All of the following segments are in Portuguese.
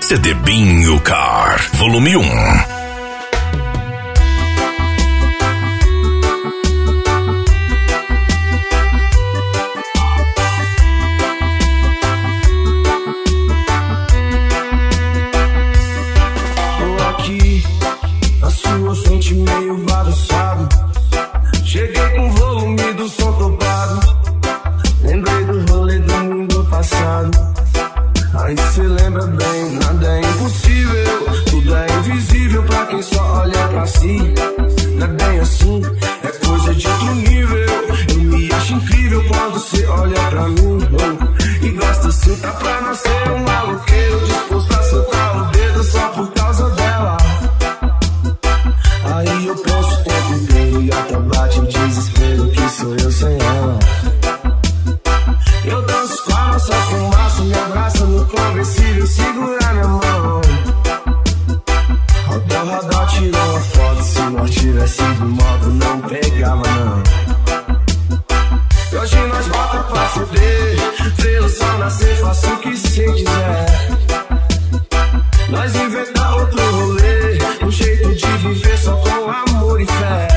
CD Binho Car, volume 1. Meio bagunçado, cheguei com o volume do som topado. Lembrei do rolê do mundo passado. Aí cê lembra bem, nada é impossível, tudo é invisível pra quem só olha pra si. Não é bem assim, é coisa de outro nível. Eu me acho incrível quando cê olha pra mim, e gosta assim, tá pra nascer um maloqueiro disposto a soltar o dedo só por causa dela. Aí eu penso o tempo inteiro e até bate o desespero que sou eu sem ela. Eu danço com a nossa fumaça, me abraça no conversível, segura minha mão. Rodó, tirou uma foto, se nós tivesse de moto não pegava não. E hoje nós bota pra fuder, vê o sol nascer, faça o que cê quiser. Nós inventa outro rolê, um jeito de viver só com amor e fé.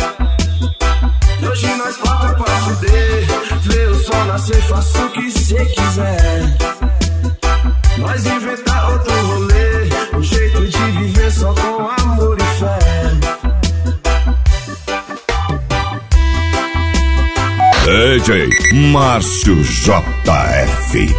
E hoje nós bota pra fuder, vê o sol nascer, faça o que cê quiser. Nós inventa outro rolê, um jeito de viver só com amor e fé. DJ Márcio JF.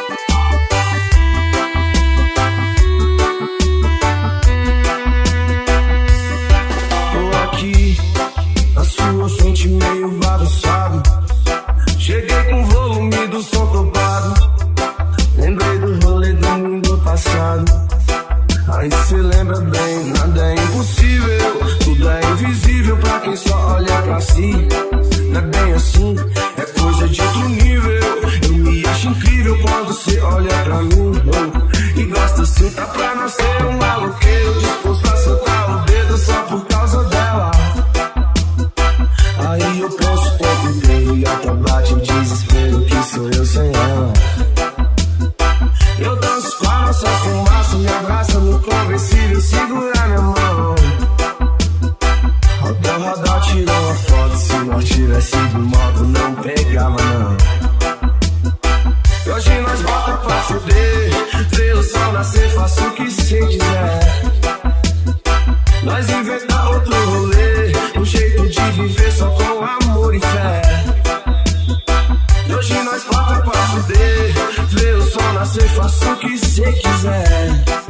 Meio bagunçado, cheguei com o volume do som topado. Lembrei do rolê do mundo passado. Aí cê lembra bem, nada é impossível, tudo é invisível pra quem só olha pra si. Não é bem assim, é coisa de outro nível. Eu me acho incrível quando cê olha pra mim, e gosta assim, tá pra nascer um maloqueiro disposto a soltar o dedo só por causa dela. Aí eu penso o tempo inteiro e até bate o desespero que sou eu sem ela. Eu danço com a nossa fumaça, me abraça no conversível, segura minha mão. Rodó, tirou uma foto, se nós tivesse de moto não pegava não. E hoje nós bota pra fuder, vê o sol nascer, faça o que cê quiser. Nós inventa outro rolê, um jeito de viver só com amor e fé. E hoje nós bota pra fuder, vê o sol nascer, faça o que cê quiser.